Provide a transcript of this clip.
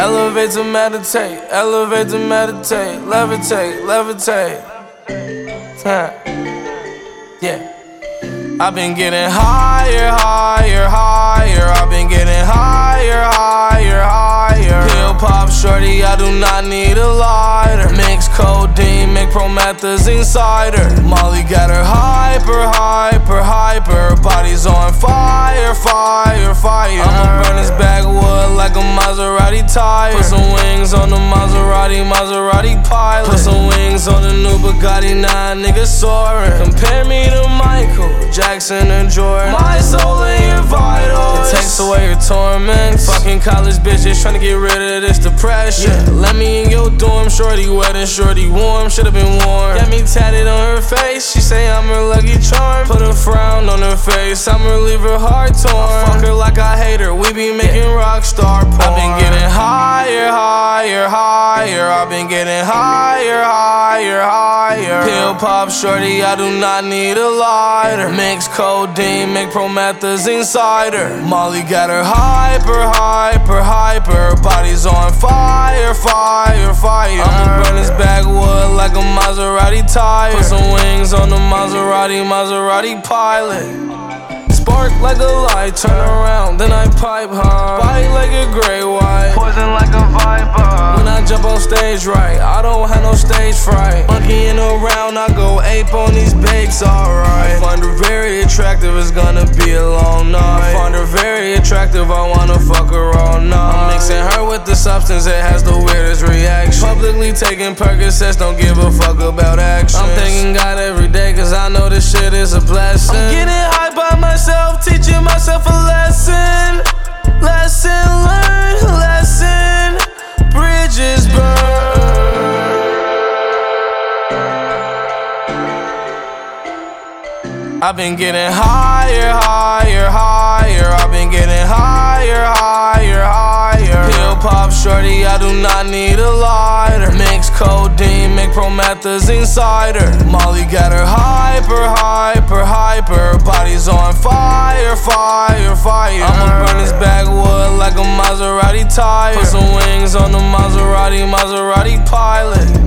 Elevate to meditate, elevate to meditate, levitate, levitate. Yeah. I've been getting higher, higher, higher. I've been getting higher, higher, higher. Pill pop shorty, I do not need a lighter. Mix codeine, make promethazine cider. Molly got her hyper, hyper, hyper. Body's on fire, fire, fire. I'ma burn this backwood like a Maserati tire. Put some wings on the Maserati, Maserati pilot. Put some wings on the new Bugatti, nah, nigga soaring. Compare me to Michael Jackson and Jordan. My soul in your vitals, it takes away your torments. Fucking college bitches trying to get rid of this depression. Yeah. Let me in your dorm, shorty wet and shorty warm. Should've been warm. Got me tatted on her face, she say I'm her lucky charm. Put a frown on her face, I'ma leave her heart torn. Fuck her like I hate her, we be making rock star porn. I've been getting higher, higher, higher. I've been getting higher, higher, higher. Pill pop shorty, I do not need a lighter. Mix codeine, make promethazine cider. Molly got her hyper, hyper, hyper. Body's on fire, fire, fire. I'ma burn this backwood like a Maserati tire. Put some wings on the Maserati, Maserati pilot. Spark like a light, turn around, then I pipe hard. Bite like a gray white, poison like a viper. When I jump on stage right, I don't have no stage fright. Monkeying around, I go ape on these babes, alright. I find her very attractive, it's gonna be a long night. I find her very attractive, I wanna fuck her all night. I'm mixing her with the substance, it has the weirdest reaction. Publicly taking Percocets, don't give a fuck about action. I'm thanking God every day, cause I know this shit is a blessing. I'm getting high by myself, teaching myself a lesson. Lesson learned, lesson. Bridges burn. I've been getting higher, higher, higher. I've been getting higher, higher, higher. Pill pop shorty, I do not need a lighter. Mix codeine, make promethazine cider. Molly got her hyper, hyper, hyper. Body's on fire, fire, fire. I'ma burn this backwood like a Maserati tire. Put some wings on the Maserati, Maserati pilot.